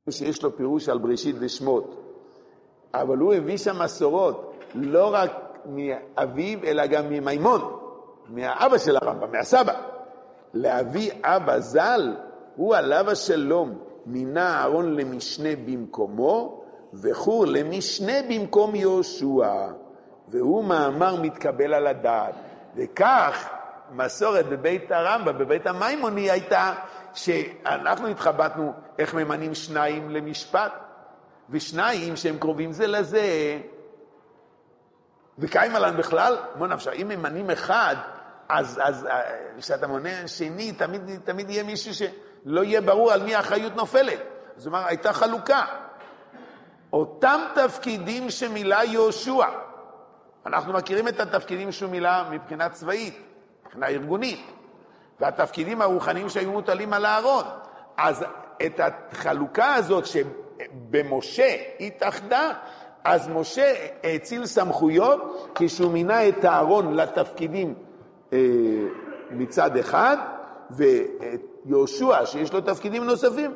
שיש לו פירוש על בראשית ושמות, אבל הוא הביא שם מסורות, לא רק מאביו, אלא גם ממימון, מהאבא של הרמב"ם, מהסבא. להביא אבא ז"ל, הוא עליו השלום, מינה אהרון למשנה במקומו, וחור למשנה במקום יהושע, והוא מאמר מתקבל על הדעת. וכך מסורת בבית הרמב"ם, בבית המימוני הייתה, שאנחנו התחבטנו איך ממנים שניים למשפט, ושניים שהם קרובים זה לזה, וקיים עליהם בכלל, מה נפשע, אם ממנים אחד, אז כשאתה מונה שני, תמיד יהיה מישהו שלא יהיה ברור על מי האחריות נופלת. זאת אומרת, הייתה חלוקה. אותם תפקידים שמילא יהושע, אנחנו מכירים את התפקידים שהוא מילא מבחינה צבאית, מבחינה ארגונית, והתפקידים הרוחניים שהיו מוטלים על אהרון. אז את החלוקה הזאת שבמשה התאחדה, אז משה הציל סמכויות כשהוא מינה את אהרון לתפקידים מצד אחד, ויהושע שיש לו תפקידים נוספים.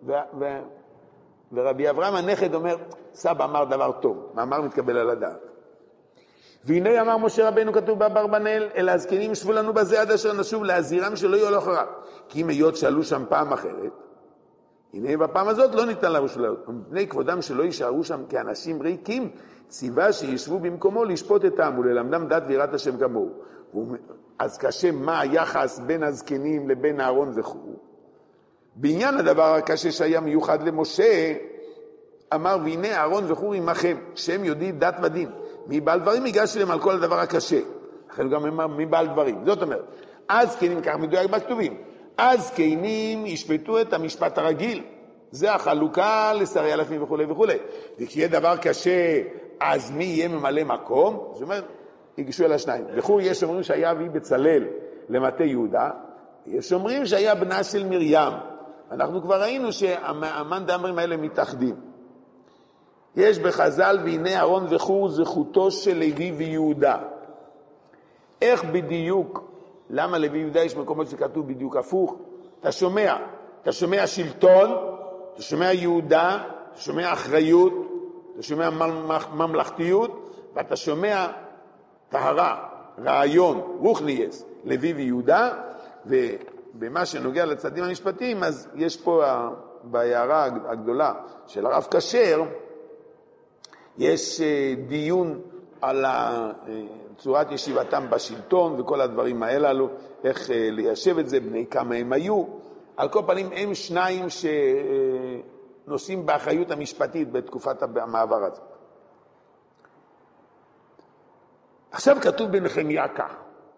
ורבי אברהם הנכד אומר, סבא אמר דבר טוב, מאמר מתקבל על הדעת. והנה אמר משה רבנו, כתוב באברבנאל, אל הזקנים שבו לנו בזה עד אשר נשוב להזהירם שלא יהיו אחריו. כי אם היות שעלו שם פעם אחרת, הנה בפעם הזאת לא ניתן לרוש לעלות. ומפני כבודם שלא יישארו שם כאנשים ריקים, ציווה שישבו במקומו לשפוט את העם וללמדם דת ויראת השם כמוהו. אז קשה מה היחס בין הזקנים לבין אהרון וכו'. בעניין הדבר הקשה שהיה מיוחד למשה, אמר והנה אהרון וכו' עמכם, שהם יודעים דת ודין. מבעל דברים ייגש להם על כל הדבר הקשה. לכן גם אמר מבעל דברים. זאת אומרת, אז זקנים, כך מדויק בכתובים, אז זקנים ישפטו את המשפט הרגיל. זה החלוקה לשרי אלפים וכו' וכו'. וכשיהיה דבר קשה, אז מי יהיה ממלא מקום? זאת אומרת, ייגשו אל השניים. וכו' יש אומרים שהיה אבי בצלאל למטה יהודה, יש אומרים שהיה בנה של מרים. אנחנו כבר ראינו שהמן דאמרים האלה מתאחדים. יש בחז"ל והנה אהרון וחור זכותו של לוי ויהודה. איך בדיוק, למה לוי ויהודה יש מקומות שכתוב בדיוק הפוך? אתה שומע שלטון, אתה שומע יהודה, אתה שומע אחריות, אתה שומע ממלכתיות, ואתה שומע טהרה, רעיון, רוחניאס, לוי ויהודה, ובמה שנוגע לצדדים המשפטיים, אז יש פה בהערה הגדולה של הרב כשר, יש דיון על צורת ישיבתם בשלטון וכל הדברים האלו, איך ליישב את זה, בני כמה הם היו. על כל פנים הם שניים שנושאים באחריות המשפטית בתקופת המעבר הזה. עכשיו כתוב בנחמיה כך,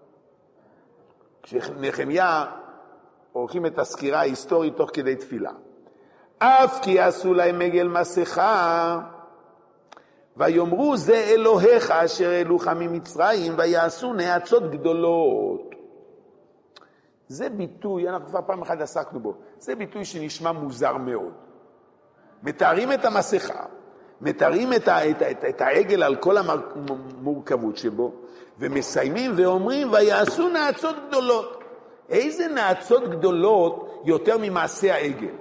כשנחמיה עורכים את הסקירה ההיסטורית תוך כדי תפילה, אף כי עשו להם מגל מסכה, ויאמרו זה אלוהיך אשר העלוך ממצרים, ויעשו נאצות גדולות. זה ביטוי, אנחנו כבר פעם אחת עסקנו בו, זה ביטוי שנשמע מוזר מאוד. מתארים את המסכה, מתארים את העגל על כל המורכבות שבו, ומסיימים ואומרים ויעשו נאצות גדולות. איזה נאצות גדולות יותר ממעשה העגל?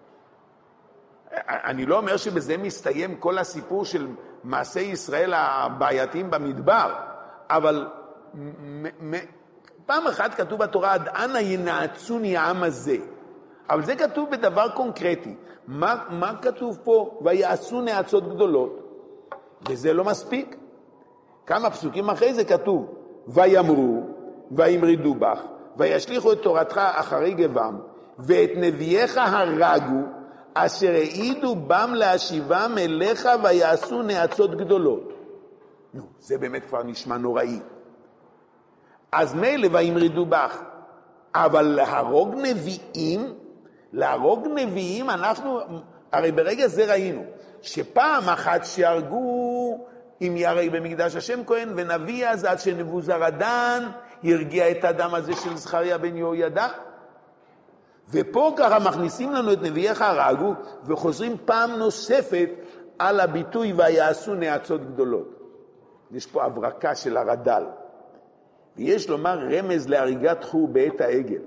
אני לא אומר שבזה מסתיים כל הסיפור של מעשי ישראל הבעייתיים במדבר, אבל פעם אחת כתוב בתורה, עד אנה ינעצוני העם הזה. אבל זה כתוב בדבר קונקרטי. מה כתוב פה? ויעשו נאצות גדולות. וזה לא מספיק. כמה פסוקים אחרי זה כתוב, ויאמרו, וימרדו בך, וישליחו את תורתך אחרי גבם, ואת נביאיך הרגו, אשר העידו בם להשיבם אליך, ויעשו נאצות גדולות. נו, זה באמת כבר נשמע נוראי. אז מילא וימרדו בך, אבל להרוג נביאים, אנחנו, הרי ברגע זה ראינו, שפעם אחת שהרגו עם ירק במקדש השם כהן, ונביא אז עד שנבוזרדן הרגיע את הדם הזה של זכריה בן יהוידע. ופה ככה מכניסים לנו את נביאיך הרגו, וחוזרים פעם נוספת על הביטוי ויעשו נאצות גדולות. יש פה הברקה של הרד"ל. ויש לומר רמז להריגת חור בעת העגל.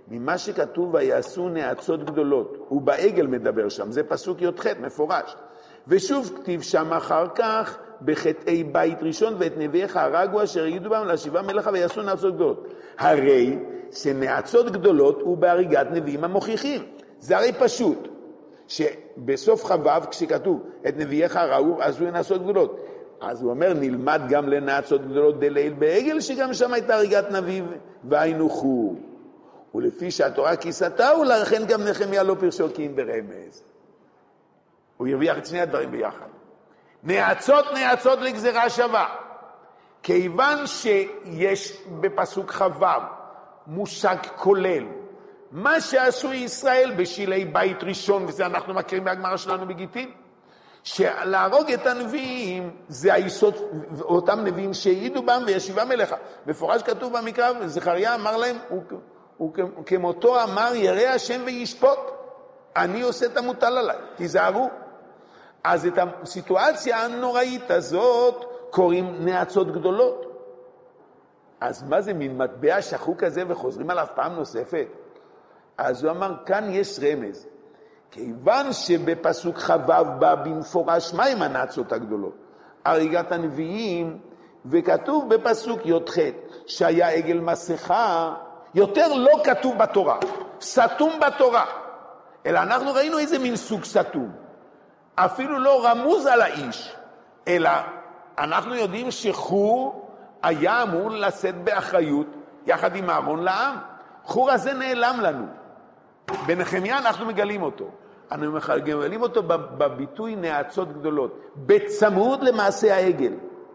ממה שכתוב ויעשו נאצות גדולות, ובעגל מדבר שם, זה פסוק י"ח מפורש. ושוב כתיב שם אחר כך, בחטאי בית ראשון ואת נביאיך הרגו אשר יגידו בהם להשיבה מלאכה ויעשו נאצות גדולות. הרי שנאצות גדולות הוא בהריגת נביאים המוכיחים. זה הרי פשוט, שבסוף חבב כשכתוב את נביאיך הרגו עשו נאצות גדולות. אז הוא אומר נלמד גם לנאצות גדולות דליל בעגל שגם שם הייתה הריגת נביא והיינו חור. ולפי שהתורה כיסתה ולכן גם נחמיה לא פרשו כי אם ברמז. הוא ירוויח את שני הדברים ביחד. נאצות לגזרה שווה. כיוון שיש בפסוק חבב מושג כולל, מה שעשו ישראל בשילי בית ראשון, וזה אנחנו מכירים מהגמרא שלנו בגיטין, שלהרוג את הנביאים זה היסוד, אותם נביאים שהעידו בם וישיבם אליך. מפורש כתוב במקרא, זכריה אמר להם, כמותו אמר ירא השם וישפוט, אני עושה את המוטל עליי, תיזהרו. אז את הסיטואציה הנוראית הזאת קוראים נאצות גדולות. אז מה זה מין מטבע שחוק כזה וחוזרים עליו פעם נוספת? אז הוא אמר, כאן יש רמז. כיוון שבפסוק חבב בא במפורש מה עם הנאצות הגדולות? הריגת הנביאים, וכתוב בפסוק י"ח שהיה עגל מסכה, יותר לא כתוב בתורה, סתום בתורה. אלא אנחנו ראינו איזה מין סוג סתום. אפילו לא רמוז על האיש, אלא אנחנו יודעים שחור היה אמור לשאת באחריות יחד עם אהרון לעם. חור הזה נעלם לנו. בנחמיה אנחנו מגלים אותו. אנחנו מגלים אותו בביטוי נאצות גדולות, בצמוד למעשה העגל.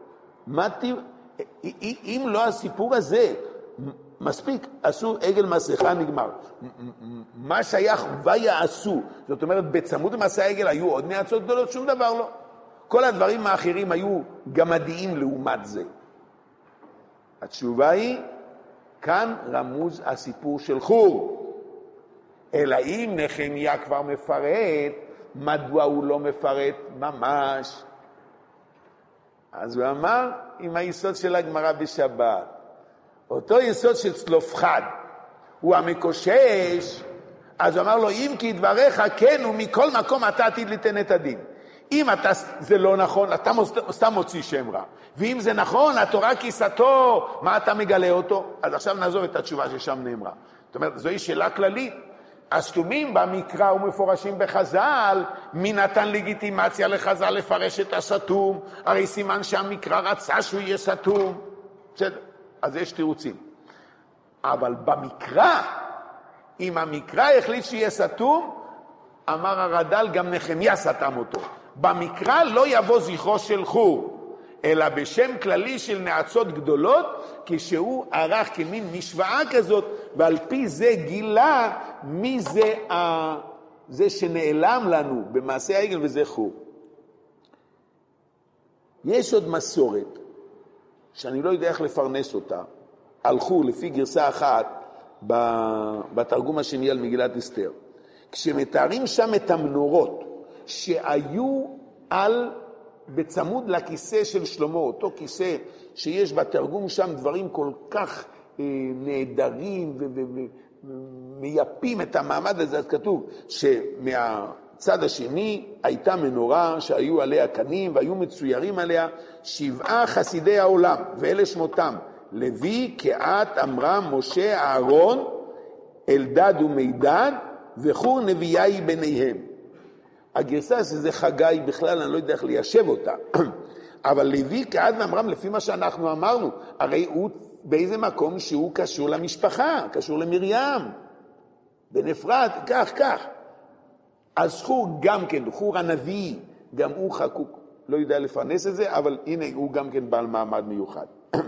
אם לא הסיפור הזה, מספיק, עשו עגל מסכה, נגמר. מה שייך ויעשו, זאת אומרת, בצמוד למעשה העגל היו עוד נאצות גדולות, שום דבר לא. כל הדברים האחרים היו גמדיים לעומת זה. התשובה היא, כאן רמוז הסיפור של חור. אלא אם נחמיה כבר מפרט, מדוע הוא לא מפרט ממש? אז הוא אמר, עם היסוד של הגמרא בשבת, אותו יסוד של צלופחד, הוא המקושש, אז הוא אמר לו, אם כי דבריך כן, ומכל מקום אתה עתיד ליתן את הדין. אם זה לא נכון, אתה סתם מוציא שם רע. ואם זה נכון, התורה כיסתו, מה אתה מגלה אותו? אז עכשיו נעזוב את התשובה ששם נאמרה. זאת אומרת, זוהי שאלה כללית. הסתומים במקרא ומפורשים בחז"ל, מי נתן לגיטימציה לחז"ל לפרש את הסתום? הרי סימן שהמקרא רצה שהוא יהיה סתום. בסדר, אז יש תירוצים. אבל במקרא, אם המקרא החליט שיהיה סתום, אמר הרד"ל, גם נחמיה סתם אותו. במקרא לא יבוא זכרו של חור, אלא בשם כללי של נאצות גדולות, כשהוא ערך כמין משוואה כזאת, ועל פי זה גילה מי זה שנעלם לנו במעשה העגל וזה חור. יש עוד מסורת, שאני לא יודע איך לפרנס אותה, על חור לפי גרסה אחת בתרגום השני על מגילת אסתר. כשמתארים שם את המנורות שהיו בצמוד לכיסא של שלמה, אותו כיסא שיש בתרגום שם דברים כל כך נהדרים ומייפים את המעמד הזה, אז כתוב שמהצד השני הייתה מנורה שהיו עליה קנים והיו מצוירים עליה 7 חסידי העולם, ואלה שמותם לוי, קהת, עמרם, משה, אהרון, אלדד ומידד, וחור נביאי ביניהם. הגרסה שזה חגי בכלל, אני לא יודע איך ליישב אותה. אבל לוי, קהת ואמרם, לפי מה שאנחנו אמרנו, הרי הוא באיזה מקום שהוא קשור למשפחה, קשור למרים, בנפרד, כך. אז חור גם כן, חור הנביא, גם הוא חקוק. לא יודע לפרנס את זה, אבל הנה הוא גם כן בעל מעמד מיוחד.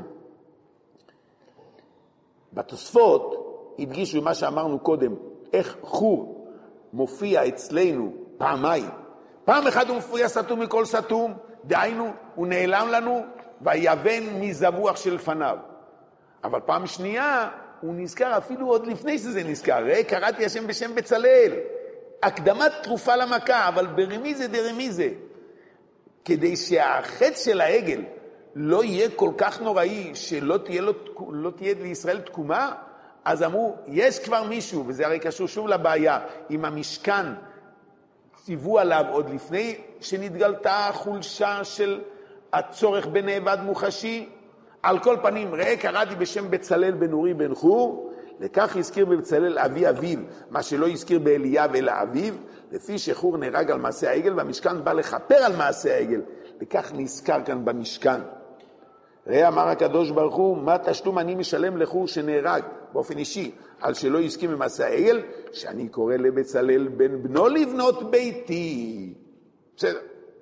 בתוספות הדגישו מה שאמרנו קודם, איך חור מופיע אצלנו פעמיים. פעם אחת הוא מופיע סתום מכל סתום, דהיינו, הוא נעלם לנו, ויבן מזבוח של פניו. אבל פעם שנייה, הוא נזכר אפילו עוד לפני שזה נזכר. ראה, קראתי השם בשם בצלאל. הקדמת תרופה למכה, אבל ברמיזה דרמיזה. כדי שהחץ של העגל לא יהיה כל כך נוראי, שלא תהיה לישראל תקומה, אז אמרו, יש כבר מישהו, וזה הרי קשור שוב לבעיה, אם המשכן ציוו עליו עוד לפני שנתגלתה החולשה של הצורך בנאבד מוחשי, על כל פנים, ראה קראתי בשם בצלאל בן אורי בן חור, לכך הזכיר בבצלאל אבי אביו, מה שלא הזכיר באליאב אלא אביו, לפי שחור נהרג על מעשה העגל, והמשכן בא לכפר על מעשה העגל, לכך נזכר כאן במשכן. ראה אמר הקדוש ברוך הוא, מה תשלום אני משלם לחור שנהרג באופן אישי, על שלא הסכים במעשה העגל, שאני קורא לבצלאל בן בנו לבנות ביתי. בסדר.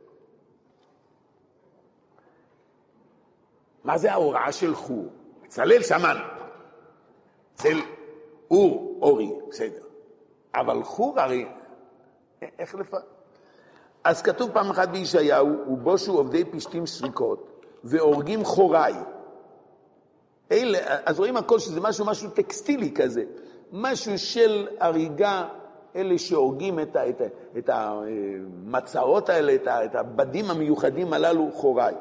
מה זה ההוראה של חור? בצלאל שמן. אצל אורי, בסדר. אבל חור הרי, איך אז כתוב פעם אחת בישעיהו, ובושו עובדי פשתים שריקות, והורגים חוריי. אז רואים הכל שזה משהו טקסטילי כזה, משהו של הריגה, אלה שהורגים את המצעות האלה, את הבדים המיוחדים הללו, חוריי.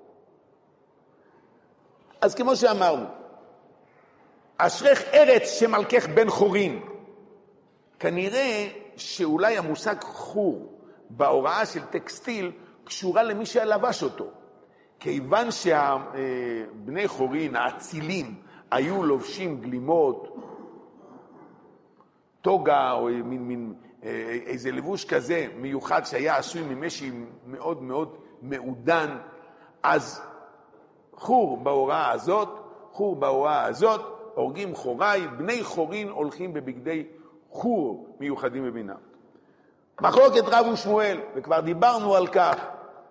אז כמו שאמרנו, אשרך ארץ שמלכך בן חורין. כנראה שאולי המושג חור בהוראה של טקסטיל קשורה למי שלבש אותו. כיוון שהבני חורין, האצילים, היו לובשים גלימות, טוגה או מין איזה לבוש כזה מיוחד שהיה עשוי ממשי מאוד מאוד מעודן, אז חור בהוראה הזאת, הורגים חוריי, בני חורין הולכים בבגדי חור מיוחדים בבינה. מחלוקת רב ושמואל, וכבר דיברנו על כך,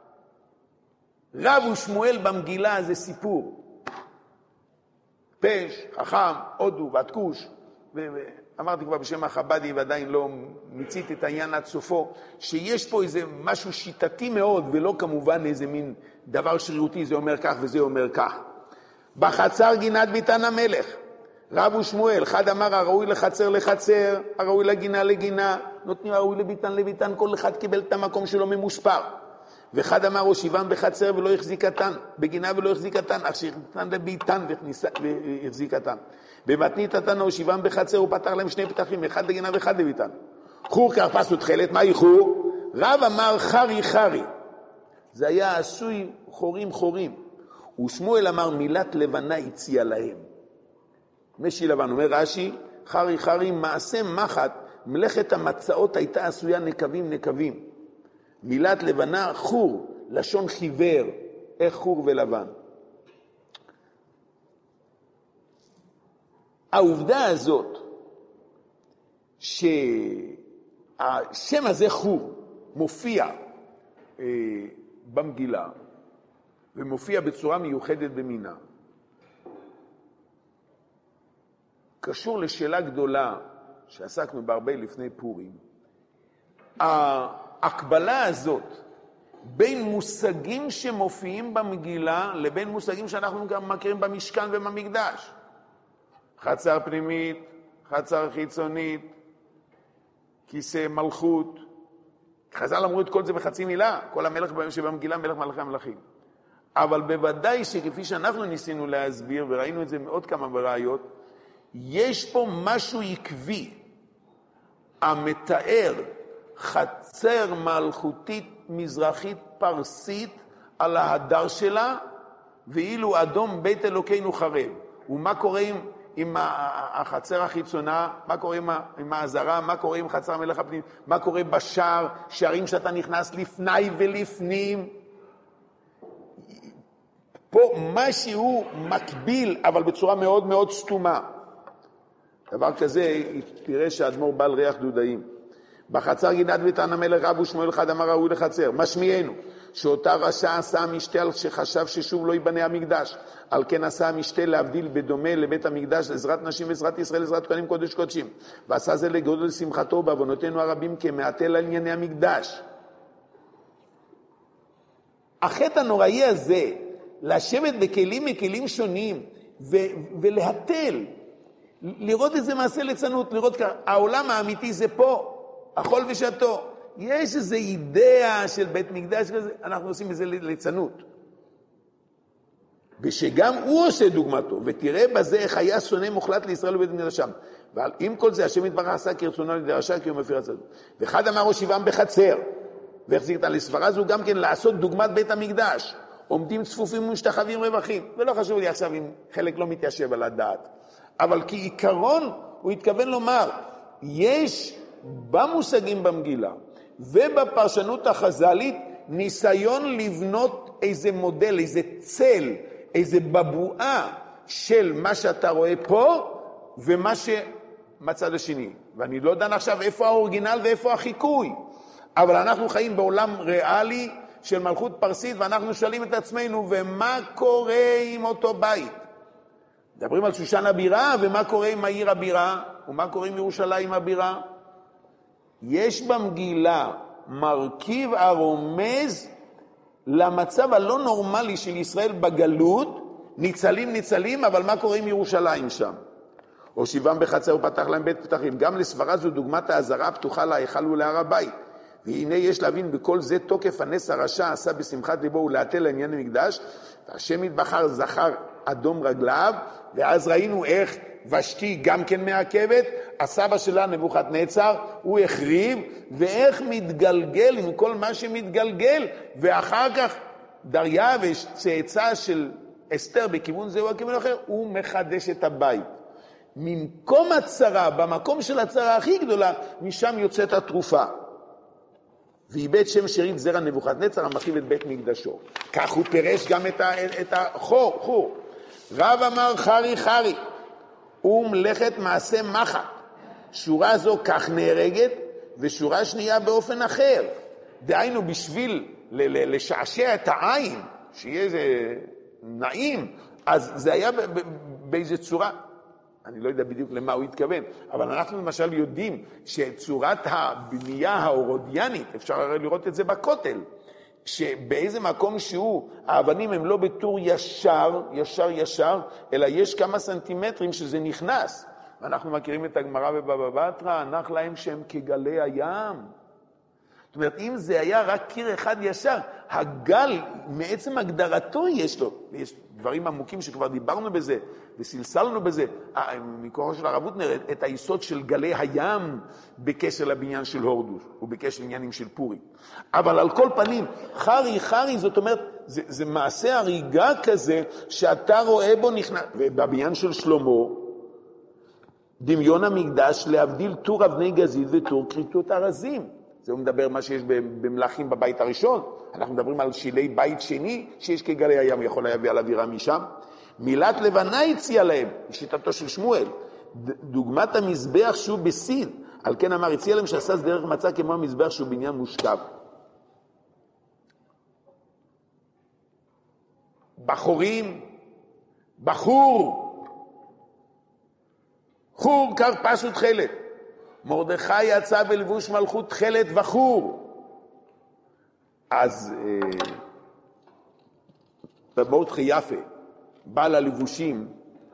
רב ושמואל במגילה זה סיפור. פש, חכם, הודו ותקוש, ואמרתי כבר בשם החבדי ועדיין לא מיציתי את העניין עד סופו, שיש פה איזה משהו שיטתי מאוד, ולא כמובן איזה מין דבר שרירותי, זה אומר כך וזה אומר כך. בחצר גינת ביתן המלך, רב ושמואל, אחד אמר הראוי לחצר לחצר, הראוי לגינה לגינה, נותנים הראוי לביתן לביתן, כל אחד קיבל את המקום שלו ממוספר. ואחד אמר הושיבם בחצר ולא החזיקתן, בגינה ולא החזיקתן, אך שהחזיקתן לביתן והחזיקתן. במתנית נתן הושיבם בחצר ופתח להם שני פתחים, אחד לגינה ואחד לביתן. חור כרפס ותכלת, מה חור? רב אמר חרי חרי, זה היה עשוי חורים חורים. ושמואל אמר מילת לבנה הציע להם. משי לבן, אומר רש"י, חרי חרי מעשה מחט, מלאכת המצאות הייתה עשויה נקבים נקבים. מילת לבנה חור, לשון חיוור, איך חור ולבן. העובדה הזאת שהשם הזה חור מופיע במגילה ומופיע בצורה מיוחדת במינה, קשור לשאלה גדולה שעסקנו בהרבה לפני פורים. ההקבלה הזאת בין מושגים שמופיעים במגילה לבין מושגים שאנחנו גם מכירים במשכן ובמקדש. חצר פנימית, חצר חיצונית, כיסא מלכות. חז"ל אמרו את כל זה בחצי מילה, כל המלך שבמגילה מלך מלכי המלכים. אבל בוודאי שכפי שאנחנו ניסינו להסביר, וראינו את זה מאוד כמה בראיות, יש פה משהו עקבי המתאר חצר מלכותית מזרחית פרסית על ההדר שלה, ואילו אדום בית אלוקינו חרב. ומה קורה עם החצר החיצונה? מה קורה עם העזרה? מה קורה עם חצר המלך הפנים? מה קורה בשער? שערים שאתה נכנס לפני ולפנים? פה משהו מקביל, אבל בצורה מאוד מאוד סתומה. דבר כזה, תראה שהאדמו"ר בעל ריח דודאים. בחצר גינת ביתן המלך רב ושמואל אחד אמר ראוי לחצר. משמיענו, שאותה רשע עשה המשתה על שחשב ששוב לא ייבנה המקדש. על כן עשה המשתה להבדיל בדומה לבית המקדש, עזרת נשים ועזרת ישראל, עזרת כהנים קודש קודשים. ועשה זה לגודל שמחתו בעוונותינו הרבים כמעטל על ענייני המקדש. החטא הנוראי הזה, לשבת בכלים מכלים שונים ולהטל, לראות איזה מעשה ליצנות, לראות כך, העולם האמיתי זה פה, אכול ושתו. יש איזו אידאה של בית מקדש כזה, אנחנו עושים איזה ליצנות. ושגם הוא עושה דוגמתו, ותראה בזה איך היה שונא מוחלט לישראל ובית מקדשם. אבל עם כל זה, השם יתברך עשה כרצונו לידי רשע, כי הוא מפיר הצדקות. ואחד אמר הושיבם בחצר, והחזיק אותם לספרה זו גם כן לעשות דוגמת בית המקדש. עומדים צפופים ומשתחווים רווחים. ולא חשוב לי עכשיו אם חלק לא מתיישב על הדעת. אבל כעיקרון הוא התכוון לומר, יש במושגים במגילה ובפרשנות החז"לית ניסיון לבנות איזה מודל, איזה צל, איזה בבואה של מה שאתה רואה פה ומה שמצד השני. ואני לא דן עכשיו איפה האורגינל ואיפה החיקוי. אבל אנחנו חיים בעולם ריאלי של מלכות פרסית, ואנחנו שואלים את עצמנו, ומה קורה עם אותו בית? מדברים על שושן הבירה, ומה קורה עם העיר הבירה? ומה קורה עם ירושלים הבירה? יש במגילה מרכיב הרומז למצב הלא נורמלי של ישראל בגלות, ניצלים, אבל מה קורה עם ירושלים שם? הושיבם בחצר ופתח להם בית פתחים. גם לסברה זו דוגמת האזהרה הפתוחה להיכל ולהר הבית. והנה יש להבין בכל זה תוקף הנס הרשע עשה בשמחת ליבו ולהטל לעניין המקדש, והשם יתבחר זכר אדום רגליו, ואז ראינו איך ושתי גם כן מעכבת, הסבא שלה נבוכדנצר, הוא החריב, ואיך מתגלגל עם כל מה שמתגלגל, ואחר כך דריווש, צאצא של אסתר בכיוון זה או הכיוון אחר, הוא מחדש את הבית. ממקום הצרה, במקום של הצרה הכי גדולה, משם יוצאת התרופה. ואיבד שם שארית זרע נבוכדנצר המחריב את בית מקדשו. כך הוא פירש גם את החור. רב אמר חרי, ומלאכת מעשה מחט. שורה זו כך נהרגת, ושורה שנייה באופן אחר. דהיינו בשביל לשעשע את העין, שיהיה איזה נעים, אז זה היה באיזה צורה, אני לא יודע בדיוק למה הוא התכוון, אבל אנחנו למשל יודעים שצורת הבנייה ההורודיאנית, אפשר לראות את זה בכותל, שבאיזה מקום שהוא, האבנים הם לא בטור ישר, אלא יש כמה סנטימטרים שזה נכנס. ואנחנו מכירים את הגמרא בבבא בתרא, הנח להם שהם כגלי הים. זאת אומרת, אם זה היה רק קיר אחד ישר, הגל, מעצם הגדרתו יש לו, יש דברים עמוקים שכבר דיברנו בזה, וסלסלנו בזה, מכוחו של הרב הוטנר, את היסוד של גלי הים בקשר לבניין של הורדוס, ובקשר לעניינים של פורי. אבל על כל פנים, חרי, זאת אומרת, זה מעשה הריגה כזה, שאתה רואה בו נכנס, ובבניין של שלמה, דמיון המקדש להבדיל טור אבני גזית וטור כריתות ארזים. זה הוא מדבר מה שיש במלאכים בבית הראשון. אנחנו מדברים על שילי בית שני, שיש כגלי הים, יכול להביא על אווירה משם. מילת לבנה הציע להם, בשיטתו של שמואל. דוגמת המזבח שהוא בסין, על כן אמר, הציע להם שעשה דרך מצא כמו המזבח שהוא בניין מושכב. חור קר פשוט תכלת. מרדכי יצא בלבוש מלכות תכלת וחור. אז במרדכי יפה, בעל הלבושים,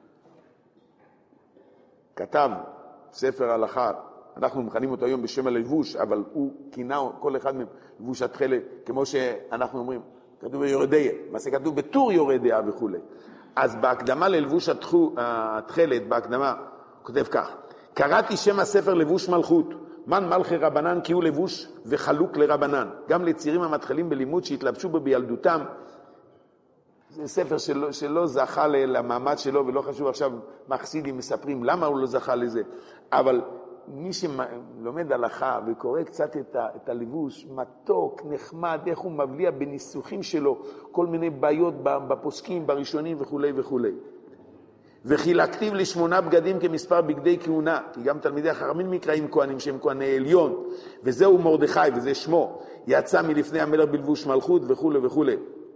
כתב ספר הלכה, אנחנו מכנים אותו היום בשם הלבוש, אבל הוא כינה כל אחד מהם לבוש התכלת, כמו שאנחנו אומרים, כתוב ביורדיה, מה זה כתוב בטור יורדיה וכו'. אז בהקדמה ללבוש התכלת, בהקדמה, הוא כותב כך, קראתי שם הספר לבוש מלכות, מן מלכי רבנן כי הוא לבוש וחלוק לרבנן, גם לצעירים המתחילים בלימוד שהתלבשו בו בילדותם. זה ספר שלא זכה למעמד שלו, ולא חשוב עכשיו מה חסידים מספרים למה הוא לא זכה לזה, אבל מי שלומד הלכה וקורא קצת את הלבוש, מתוק, נחמד, איך הוא מבליע בניסוחים שלו, כל מיני בעיות בפוסקים, בראשונים וכו' וכו'. וחילקתיו ל8 בגדים כמספר בגדי כהונה, כי גם תלמידי החכמים מקראים כהנים שהם כהני עליון, וזהו מרדכי וזה שמו, יצא מלפני המלך בלבוש מלכות וכו' וכו'.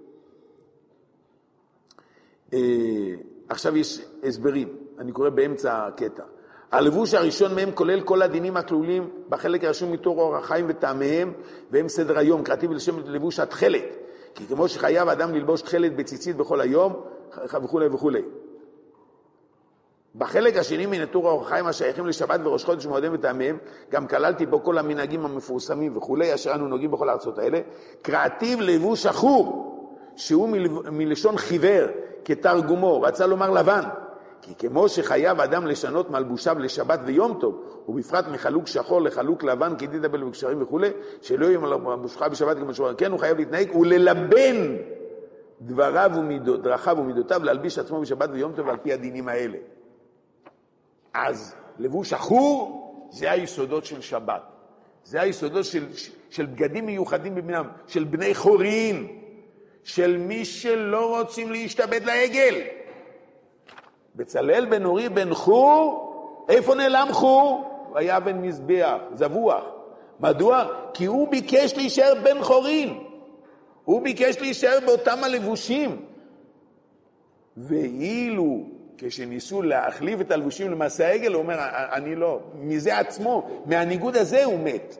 עכשיו יש הסברים, אני קורא באמצע הקטע. הלבוש הראשון מהם כולל כל הדינים הכלולים בחלק הרשום מתור אורח חיים וטעמיהם, והם סדר היום, קראתיו לשם לבוש התכלת, כי כמו שחייב האדם ללבוש תכלת בציצית בכל היום וכו' וכו'. בחלק השני מנטור האורח חיים השייכים לשבת וראש חודש ומועדים וטעמיהם, גם כללתי בו כל המנהגים המפורסמים וכו', אשר אנו נוגעים בכל הארצות האלה. קראתיו לבוש החור, שהוא מלשון חיוור, כתרגומו, רצה לומר לבן, כי כמו שחייב אדם לשנות מלבושיו לשבת ויום טוב, ובפרט מחלוק שחור לחלוק לבן, כדין דבל וקשרים וכו', שלא יהיה מלבושך בשבת כמו שהוא, כן הוא חייב להתנהג וללבן דרכיו ומידותיו, להלביש עצמו בשבת ויום טוב על פי הדינים האלה. אז לבוש החור זה היסודות של שבת, זה היסודות של בגדים מיוחדים בבנם, של בני חורין, של מי שלא רוצים להשתבד לעגל. בצלאל בן אורי בן חור, איפה נעלם חור? היה בן מזבח, זבוח. מדוע? כי הוא ביקש להישאר בן חורין. הוא ביקש להישאר באותם הלבושים. ואילו כשניסו להחליף את הלבושים למעשה העגל, הוא אומר, אני לא. מזה עצמו, מהניגוד הזה הוא מת.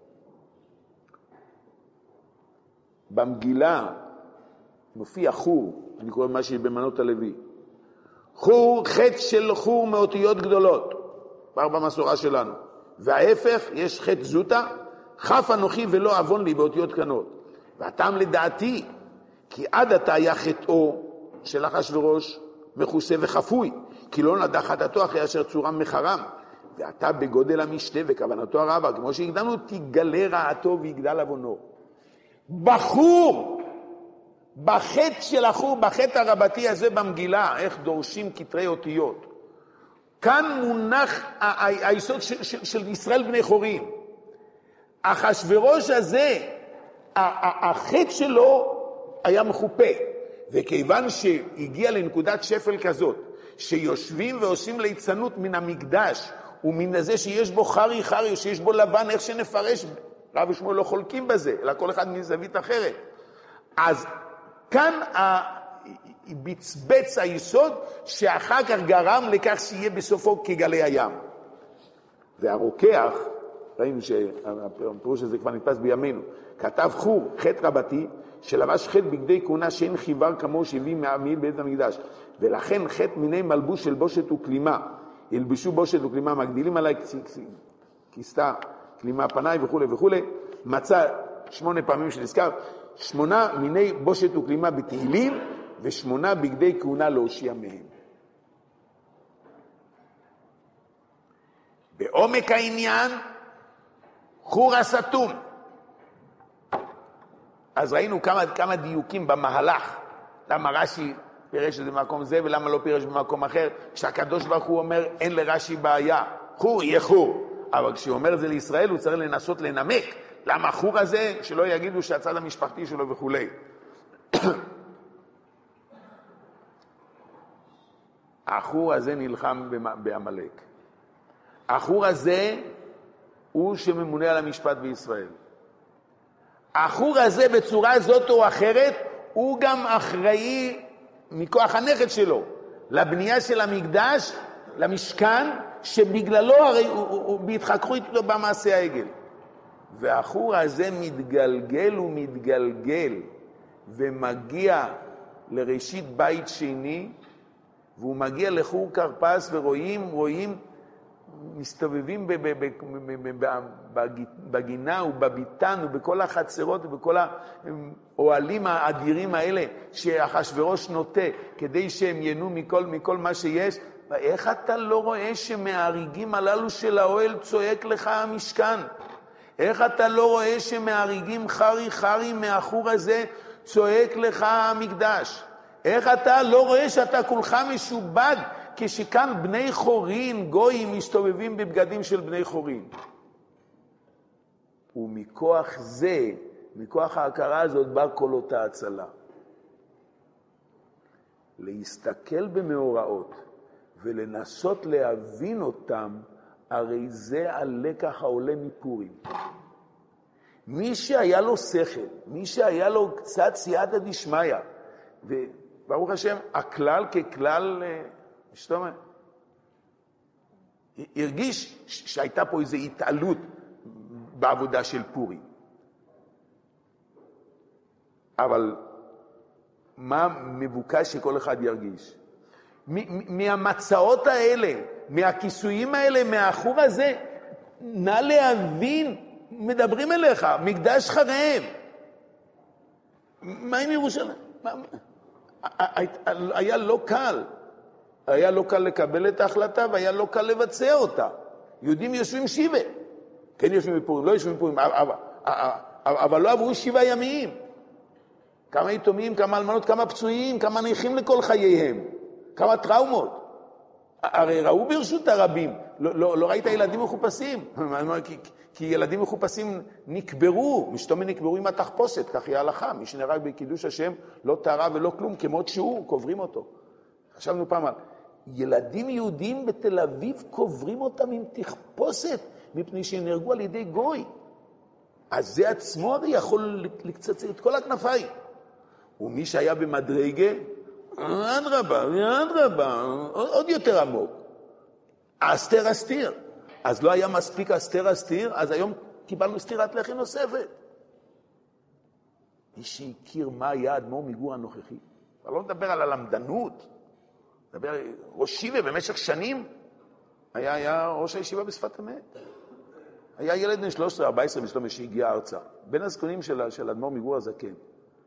במגילה מופיע חור, אני קורא מה שהיא במנות הלוי. חור, חטא של חור מאותיות גדולות, כבר במסורה שלנו. וההפך, יש חטא זוטה, חף אנוכי ולא אבון לי באותיות קטנות. והטעם לדעתי, כי עד עתה היה חטאו של אחשוורוש מכוסה וחפוי, כי לא נדע חטאתו אחרי אשר צורם מחרם. ועתה בגודל המשתה וכוונתו הרבה, כמו שהקדמנו, תגלה רעתו ויגדל עוונו. בחור, בחטא של החור, בחטא הרבתי הזה במגילה, איך דורשים כתרי אותיות. כאן מונח היסוד של ישראל בני חורין. אחשוורוש הזה, החטא שלו היה מחופה, וכיוון שהגיע לנקודת שפל כזאת, שיושבים ועושים ליצנות מן המקדש, ומן הזה שיש בו חרי, או שיש בו לבן, איך שנפרש, רב ושמואל לא חולקים בזה, אלא כל אחד מזווית אחרת. אז כאן בצבץ היסוד, שאחר כך גרם לכך שיהיה בסופו כגלי הים. והרוקח, ראינו שהפירוש הזה כבר נתפס בימינו, כתב חור, חטא רבתי, שלבש חטא בגדי כהונה שאין חיוור כמו שהביא מהמיל בית המקדש. ולכן חטא מיני מלבוש של בושת וכלימה. ילבשו בושת וכלימה, מגדילים עליי כיסתה, כלימה פניי וכו' וכו'. מצא 8 פעמים שנזכר, 8 מיני בושת וכלימה בתהילים, ו8 בגדי כהונה להושיע מהם. בעומק העניין, חור הסתום. אז ראינו כמה דיוקים במהלך, למה רש"י פירש את זה במקום זה, ולמה לא פירש במקום אחר, כשהקדוש ברוך הוא אומר, אין לרש"י בעיה, חור יהיה חור, אבל כשהוא אומר את זה לישראל, הוא צריך לנסות לנמק, למה החור הזה, שלא יגידו שהצד המשפחתי שלו וכו'. החור הזה נלחם בעמלק. החור הזה הוא שממונה על המשפט בישראל. החור הזה בצורה זאת או אחרת, הוא גם אחראי מכוח הנכד שלו, לבנייה של המקדש, למשכן, שבגללו הרי הוא בהתחככו איתו במעשה העגל. והחור הזה מתגלגל ומתגלגל, ומגיע לראשית בית שני, והוא מגיע לחור כרפס, ורואים, מסתובבים בגינה ובביתן ובכל החצרות ובכל האוהלים האדירים האלה שאחשוורוש נוטה כדי שהם ייהנו מכל מה שיש. ואיך אתה לא רואה שמההריגים הללו של האוהל צועק לך המשכן? איך אתה לא רואה שמההריגים חרי מהחור הזה צועק לך המקדש? איך אתה לא רואה שאתה כולך משובד כשכאן בני חורין, גויים, מסתובבים בבגדים של בני חורין? ומכוח זה, מכוח ההכרה הזאת, בא כל אותה הצלה. להסתכל במאורעות ולנסות להבין אותם, הרי זה הלקח העולה מפורים. מי שהיה לו שכל, מי שהיה לו קצת סייעתא דשמיא, וברוך השם, הכלל ככלל, זאת אומרת, הרגיש שהייתה פה איזו התעלות בעבודה של פורים. אבל מה מבוקש שכל אחד ירגיש? מהמצאות האלה, מהכיסויים האלה, מהחור הזה, נא להבין, מדברים אליך, מקדש חרב. מה עם ירושלים? היה לא קל. היה לא קל לקבל את ההחלטה, והיה לא קל לבצע אותה. יהודים יושבים שבעה. כן יושבים בפורים, לא יושבים בפורים, אבל לא עברו 7 ימים. כמה יתומים, כמה אלמנות, כמה פצועים, כמה נכים לכל חייהם. כמה טראומות. הרי ראו ברשות הרבים, לא ראית ילדים מחופשים, כי ילדים מחופשים נקברו, משתומם נקברו עם התחפושת, כך היא ההלכה, מי שנהרג בקידוש השם לא טהרה ולא כלום, כמות שהוא, קוברים אותו. חשבנו פעם על, ילדים יהודים בתל אביב קוברים אותם עם תחפושת, מפני שנהרגו על ידי גוי. אז זה עצמו הרי יכול לקצץ את כל הכנפיים. ומי שהיה במדרגה, אדרבה, עוד יותר עמוק. אסתר. אז לא היה מספיק אסתר, אז היום קיבלנו סתירת לחי נוספת. מי שהכיר מה היה אדמו"ר מגור הנוכחי, אני לא מדבר על הלמדנות, מדבר ראש ישיבה במשך שנים, היה ראש הישיבה בשפת אמת. היה ילד בן 13-14 משלומי שהגיע ארצה, בין הזקונים של אדמו"ר מגור הזקן.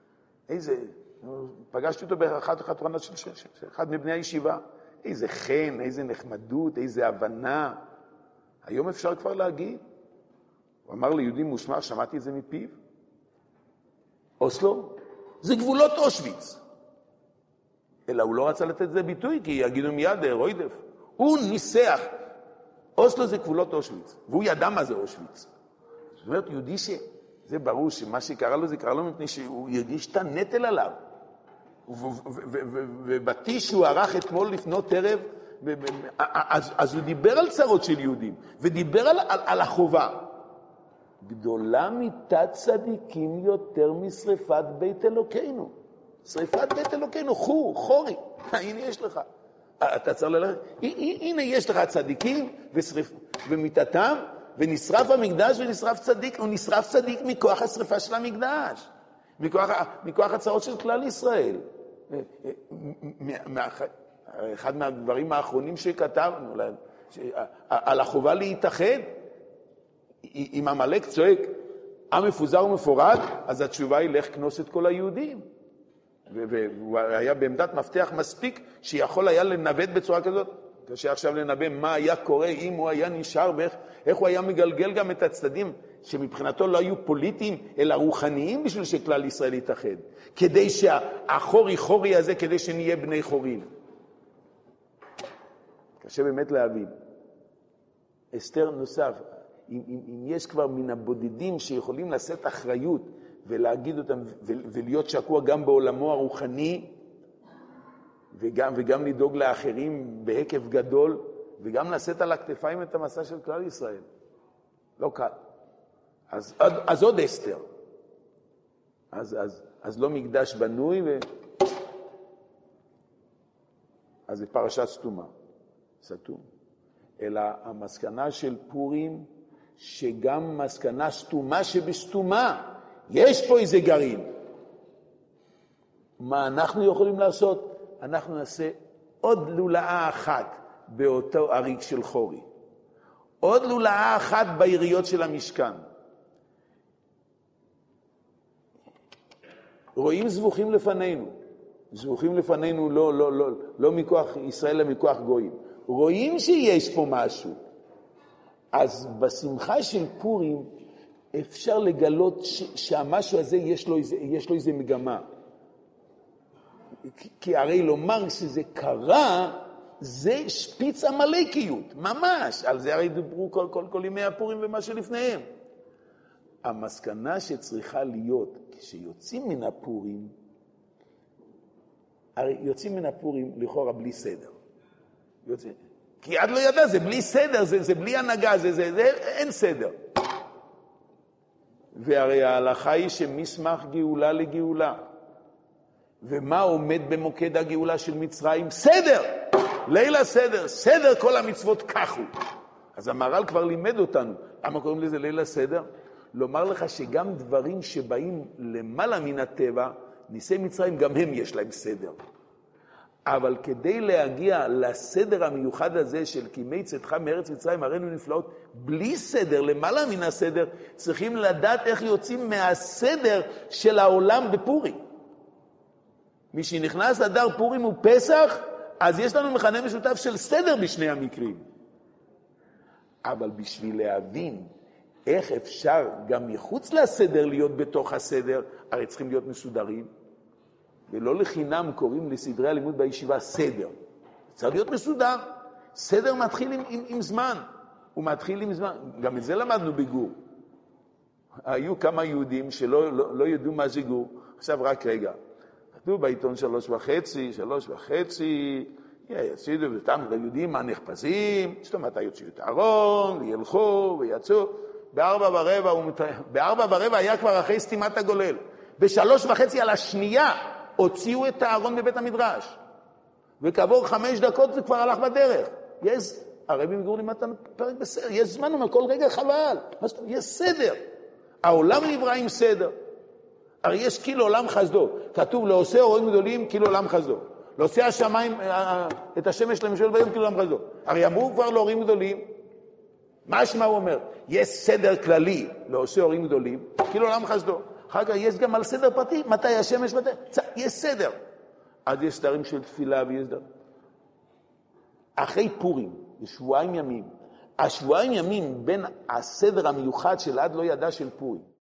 פגשתי אותו באחת החתונה של אחד מבני הישיבה. איזה חן, איזה נחמדות, איזה הבנה. היום אפשר כבר להגיד. הוא אמר ליהודי מושמע, שמעתי את זה מפיו. אוסלו, זה גבולות אושוויץ. אלא הוא לא רצה לתת את זה ביטוי, כי יגידו מיד רוידף. הוא ניסח. אוסלו זה גבולות אושוויץ, והוא ידע מה זה אושוויץ. זאת אומרת, יהודי זה ברור שמה שקרה לו, זה קרה לו מפני שהוא הרגיש את הנטל עליו. ובטיש שהוא ערך אתמול לפנות ערב, אז הוא דיבר על צרות של יהודים, ודיבר על החובה. גדולה מיתת צדיקים יותר משריפת בית אלוקינו. שריפת בית אלוקינו, חורי, הנה יש לך. אתה צריך ללכת, הנה יש לך צדיקים ומיתתם, ונשרף המקדש ונשרף צדיק, הוא נשרף צדיק מכוח השריפה של המקדש, מכוח הצרות של כלל ישראל. אחד מהדברים האחרונים שכתבנו, על החובה להתאחד, אם עמלק צועק, עם מפוזר ומפורד, אז התשובה היא לך כנוס את כל היהודים. והוא היה בעמדת מפתח מספיק שיכול היה לנווט בצורה כזאת. קשה עכשיו לנבא מה היה קורה אם הוא היה נשאר, איך הוא היה מגלגל גם את הצדדים שמבחינתו לא היו פוליטיים אלא רוחניים בשביל שכלל ישראל יתאחד. כדי שהחורי הזה, כדי שנהיה בני חורים. קשה באמת להבין. אסתר נוסף, אם יש כבר מן הבודדים שיכולים לשאת אחריות ולהגיד אותם ולהיות שקוע גם בעולמו הרוחני, וגם לדאוג לאחרים בהיקף גדול, וגם לשאת על הכתפיים את המסע של כלל ישראל. לא קל. אז עוד אסתר. אז לא מקדש בנוי, אז זה פרשת סתומה. סתום. אלא המסקנה של פורים, שגם מסקנה סתומה שבסתומה, יש פה איזה גרעין. מה אנחנו יכולים לעשות? אנחנו נעשה עוד לולאה אחת באותו הריק של חורי. עוד לולאה אחת בעיריות של המשכן. רואים זבוכים לפנינו. זבוכים לפנינו לא מכוח ישראל, אלא מכוח גויים. רואים שיש פה משהו. אז בשמחה של פורים אפשר לגלות שהמשהו הזה יש לו איזה מגמה. כי הרי לומר שזה קרה, זה שפיץ המלאקיות, ממש. על זה הרי דיברו כל ימי הפורים ומה שלפניהם. המסקנה שצריכה להיות, כשיוצאים מן הפורים, הרי יוצאים מן הפורים לכאורה בלי סדר. כי עד לא ידע, זה בלי סדר, זה בלי הנהגה, זה אין סדר. והרי ההלכה היא שמסמך גאולה לגאולה. ומה עומד במוקד הגאולה של מצרים? סדר! לילה סדר, סדר כל המצוות כחו. אז המהר"ל כבר לימד אותנו. למה קוראים לזה לילה סדר? לומר לך שגם דברים שבאים למעלה מן הטבע, ניסי מצרים גם הם יש להם סדר. אבל כדי להגיע לסדר המיוחד הזה של כימי צאתך מארץ מצרים הראינו נפלאות, בלי סדר, למעלה מן הסדר, צריכים לדעת איך יוצאים מהסדר של העולם בפורים. משנכנס אדר פורים ופסח, אז יש לנו מכנה משותף של סדר בשני המקרים. אבל בשביל להבין איך אפשר גם מחוץ לסדר להיות בתוך הסדר, הרי צריכים להיות מסודרים, ולא לחינם קוראים לסדרי הלימוד בישיבה סדר. צריך להיות מסודר. סדר מתחיל עם זמן. הוא מתחיל עם זמן. גם את זה למדנו בגור. היו כמה יהודים שלא ידעו מה זה גור. עכשיו רק רגע. כתוב בעיתון 3:30, יצאו ואתם ליהודים הנחפזים, זאת אומרת, יוציאו את הארון, ילכו ויצאו. ב4:15 היה כבר אחרי סתימת הגולל. ב3:30 על השנייה הוציאו את הארון בבית המדרש. וכעבור 5 דקות זה כבר הלך בדרך. הרבי מגור לימד אותנו פרק בסדר, יש זמן, אומר, כל רגע חבל. יש סדר. העולם נברא עם סדר. הרי יש כאילו עולם חסדו. כתוב, לעושה אורים גדולים כאילו עולם חסדו. לעושה השמיים, את השמש למשול ביום כאילו עולם חסדו. הרי אמרו כבר לאורים גדולים. מה הוא אומר? יש סדר כללי לעושה אורים גדולים כאילו עולם חסדו. אחר כך יש גם על סדר פרטי, מתי השמש, יש סדר. אז יש סדרים של תפילה ויש סדר. אחרי פורים, בשבועיים ימים, השבועיים ימים בין הסדר המיוחד של עד לא ידע של פורים,